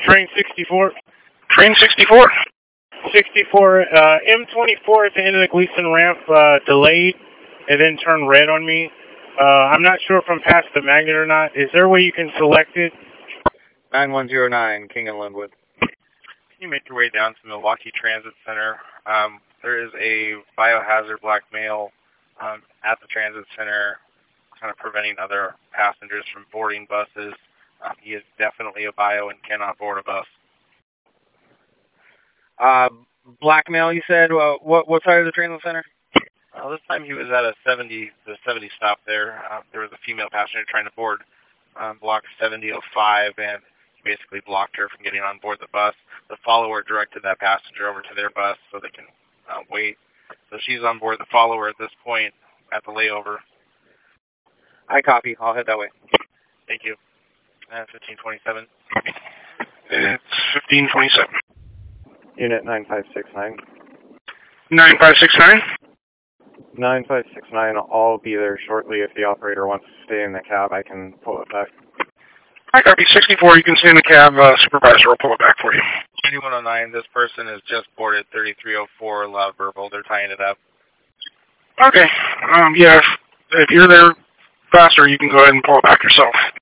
Train 64. Train 64? 64, M24 at the end of the Gleason ramp, delayed, and then turned red on me. I'm not sure if I'm past the magnet or not. Is there a way you can select it? 9109, King and Linwood. Can you make your way down to Milwaukee Transit Center? There is a biohazard black male at the transit center, kind of preventing other passengers from boarding buses. He is definitely a bio and cannot board a bus. Black male, you said? What side of the transit center? This time he was at the 70 stop there. There was a female passenger trying to board block 7005, and he basically blocked her from getting on board the bus. The follower directed that passenger over to their bus so they can wait. So she's on board the follower at this point at the layover. I copy. I'll head that way. Thank you. 1527. It's 1527. Unit 9569. 9569? 9569, I'll be there shortly. If the operator wants to stay in the cab, I can pull it back. I copy. 64, you can stay in the cab. Supervisor will pull it back for you. 2109, this person is just boarded 3304, loud verbal. They're tying it up. Okay. Yeah, if you're there faster, you can go ahead and pull it back yourself.